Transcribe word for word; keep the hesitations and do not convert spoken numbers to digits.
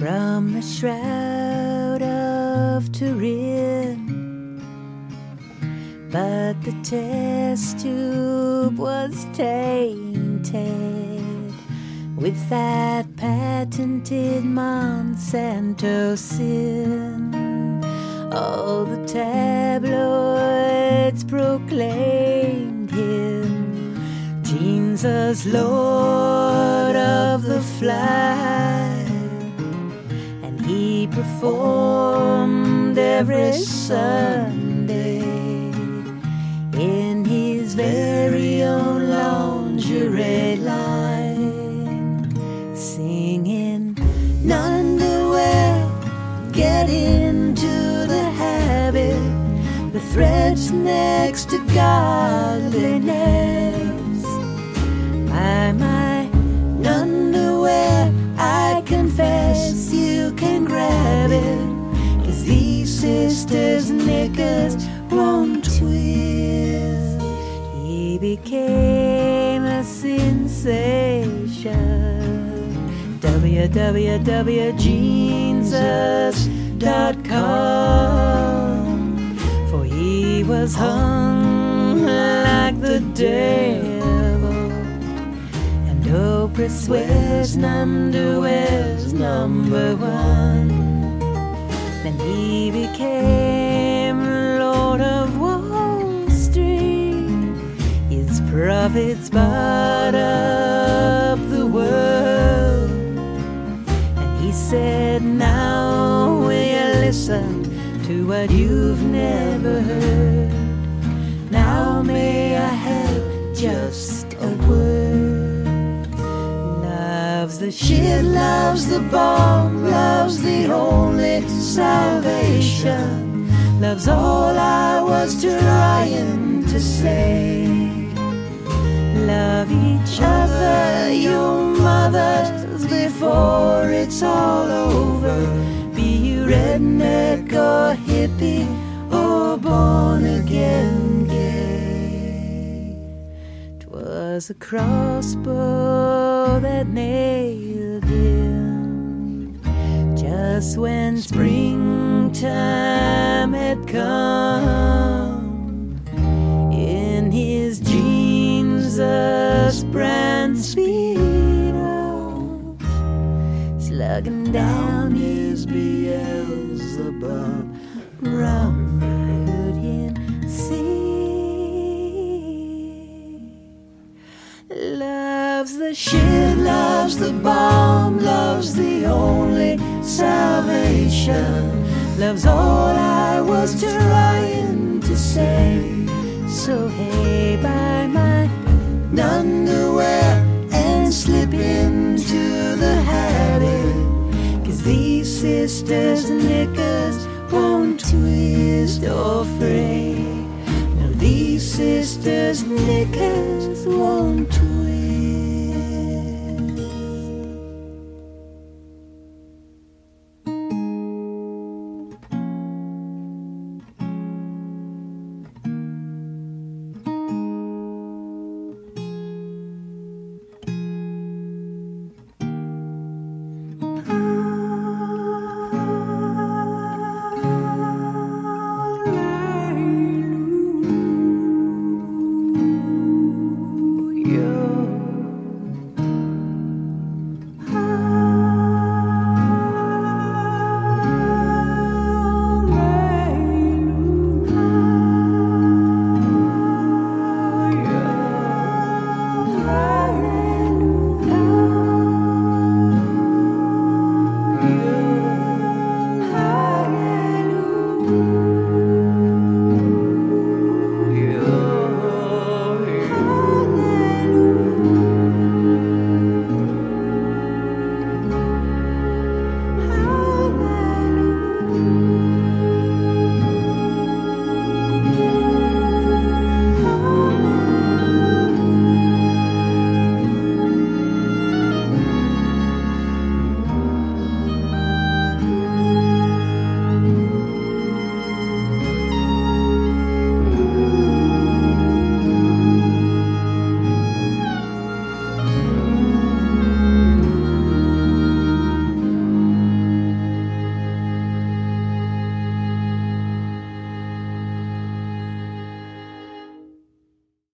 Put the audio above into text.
from the shroud of Turin, but the test tube was tainted with that patented Monsanto sin. All the tabloids proclaimed him Jesus, Lord of the Fly, and he performed every Sunday in his very own lingerie line, singing, "Underwear, get into the habit, the thread's next to godliness. My, my underwear, I confess you can grab it, 'cause these sisters' knickers won't twist." He became a sensation. w w w dot jesus dot com, for he was hung like the devil, and Oprah swears underwear's number one. Then he became Lord of Wall Street, his profits bought up the world, and he said, "Now will you listen to what you've never heard? Now may I have just a word?" Loves the shit, loves the bomb, loves the only salvation, loves all I was trying to say. Love each other, your mothers, before it's all over. Be you redneck or hippie or born again gay. 'Twas a crossbow that nailed him just when springtime had come. In his Jesus brand Speedo, slugging down his Beelzebub rum hood sea. Loves the shit, loves the bomb, loves the only salvation, loves all I was trying to say. So hey, buy my underwear and slip into the habit, 'cause these sisters' knickers won't twist or fray. No, these sisters' knickers won't twist